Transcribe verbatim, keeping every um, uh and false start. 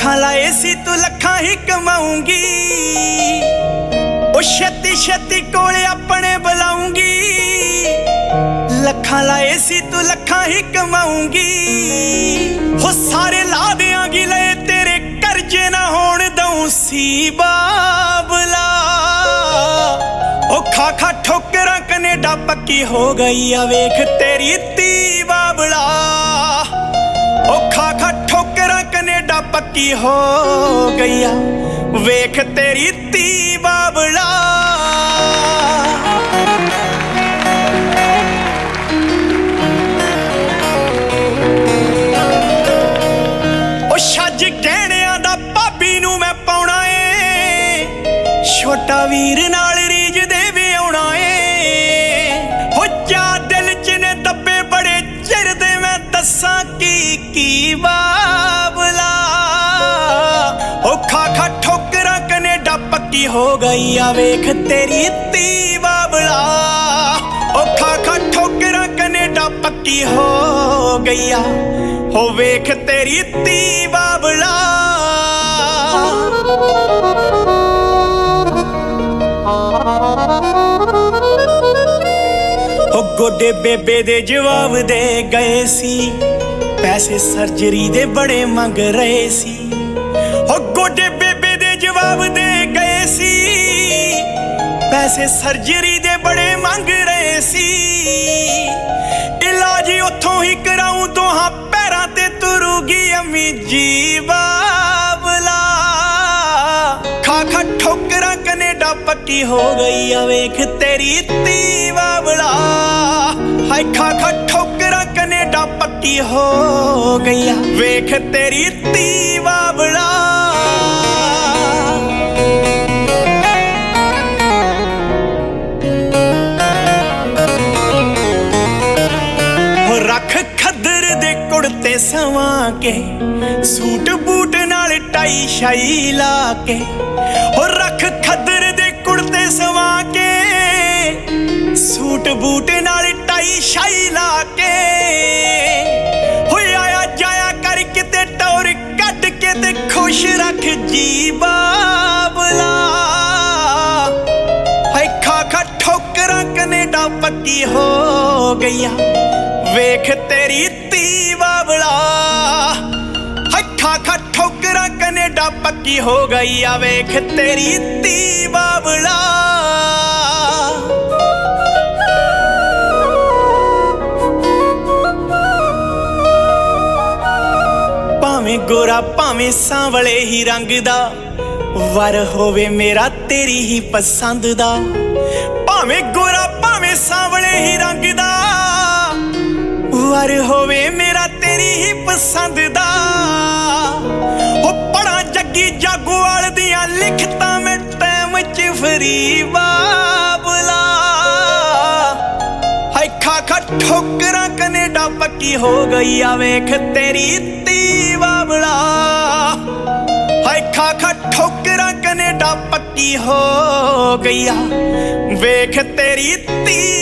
लखा लाए सी तू लखा ही कमाऊंगी, ओ छेती छेती कोले अपने बुलाऊंगी। लखा लाए सी तू लखा ही कमाऊंगी, हो सारे ला देंगी ले तेरे कर्जे ना होण दऊं सी बाबला। ओ खा खा ठोकरा कनेडा पक्की हो गई आ वेख तेरी धी बाबला। ओ खा खा ठोकरा कनेडा पक्की हो गई आ वेख तेरी धी बाबला। ओ छज गहणियां दा भाभी नूं मैं पाउणा ए, छोटा वीर नाल रीज दे विआउणा ए। हो जा दिल च ने दब्बे बड़े चिर दे मैं दस्सां की की बाबला। ओ खा खा ठोकरा कनेडा पक्की हो गई आ वेख तेरी धी बाबला। ओ खा खा ठोकरा कनेडा पक्की हो गई आ हो वेख तेरी धी बाबला। ओ गोडे बेबे दे जवाब दे गए सी, पैसे सर्जरी दे बड़े मंग रहे सी। ओ गोडे बेबे दे जवाब दे गए सी, पैसे सर्जरी दे बड़े मंग रहे सी। इलाज उथों ही कराऊं दोहां पैरां ते तुरूगी अम्मी जी बाबला। खा खा ठोकरा कनेडा पक्की हो गई आ वेख तेरी धी बाबला। हाय खा खा ठोकरा कनेडा पक्की हो गई आ वेख तेरी धी बाबला। रख खद्दर दे कुड़ते सवा के, सूट बूट नाल टाई शाई ला के। हो रख खद्दर दे कुड़ते सवा के, सूट बूट नाल टाई शाई ला के। हो आया जाया कर किते टौर कट के ते खुश रख जी बाबला। हाय खा खा ठोकरा कनेडा पक्की हो गई आ वेख तेरी धी बाबला। हाय खा खा ठोकरा कनेडा पक्की हो गई आ वेख तेरी धी बाबला। भावें गोरा भावें सांवले ही रंग दा, वर होवे मेरा तेरी ही पसंद दा। भावें गोरा भावें सांवले ही रंग दा, वर होवे मेरा तेरी ही पसंद दा। हो पढ़ा जग्गी जागोवाल दियां लिखतां मैं टैम च फ्री बाबला। हाय खा खा ठोकरा कनेडा पक्की हो गई आ वेख तेरी धी बाबला। हाय खा खा ठोकरा कनेडा पक्की हो गई आ वेख तेरी धी